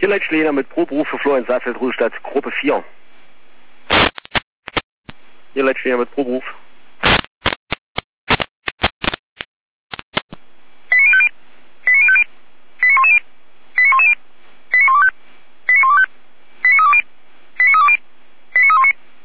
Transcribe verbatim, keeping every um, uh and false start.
Hier Leitschläger mit Proberuf für Florian Saalfeld, Ruhestadt, Gruppe vier. Hier Leitschläger mit Proberuf.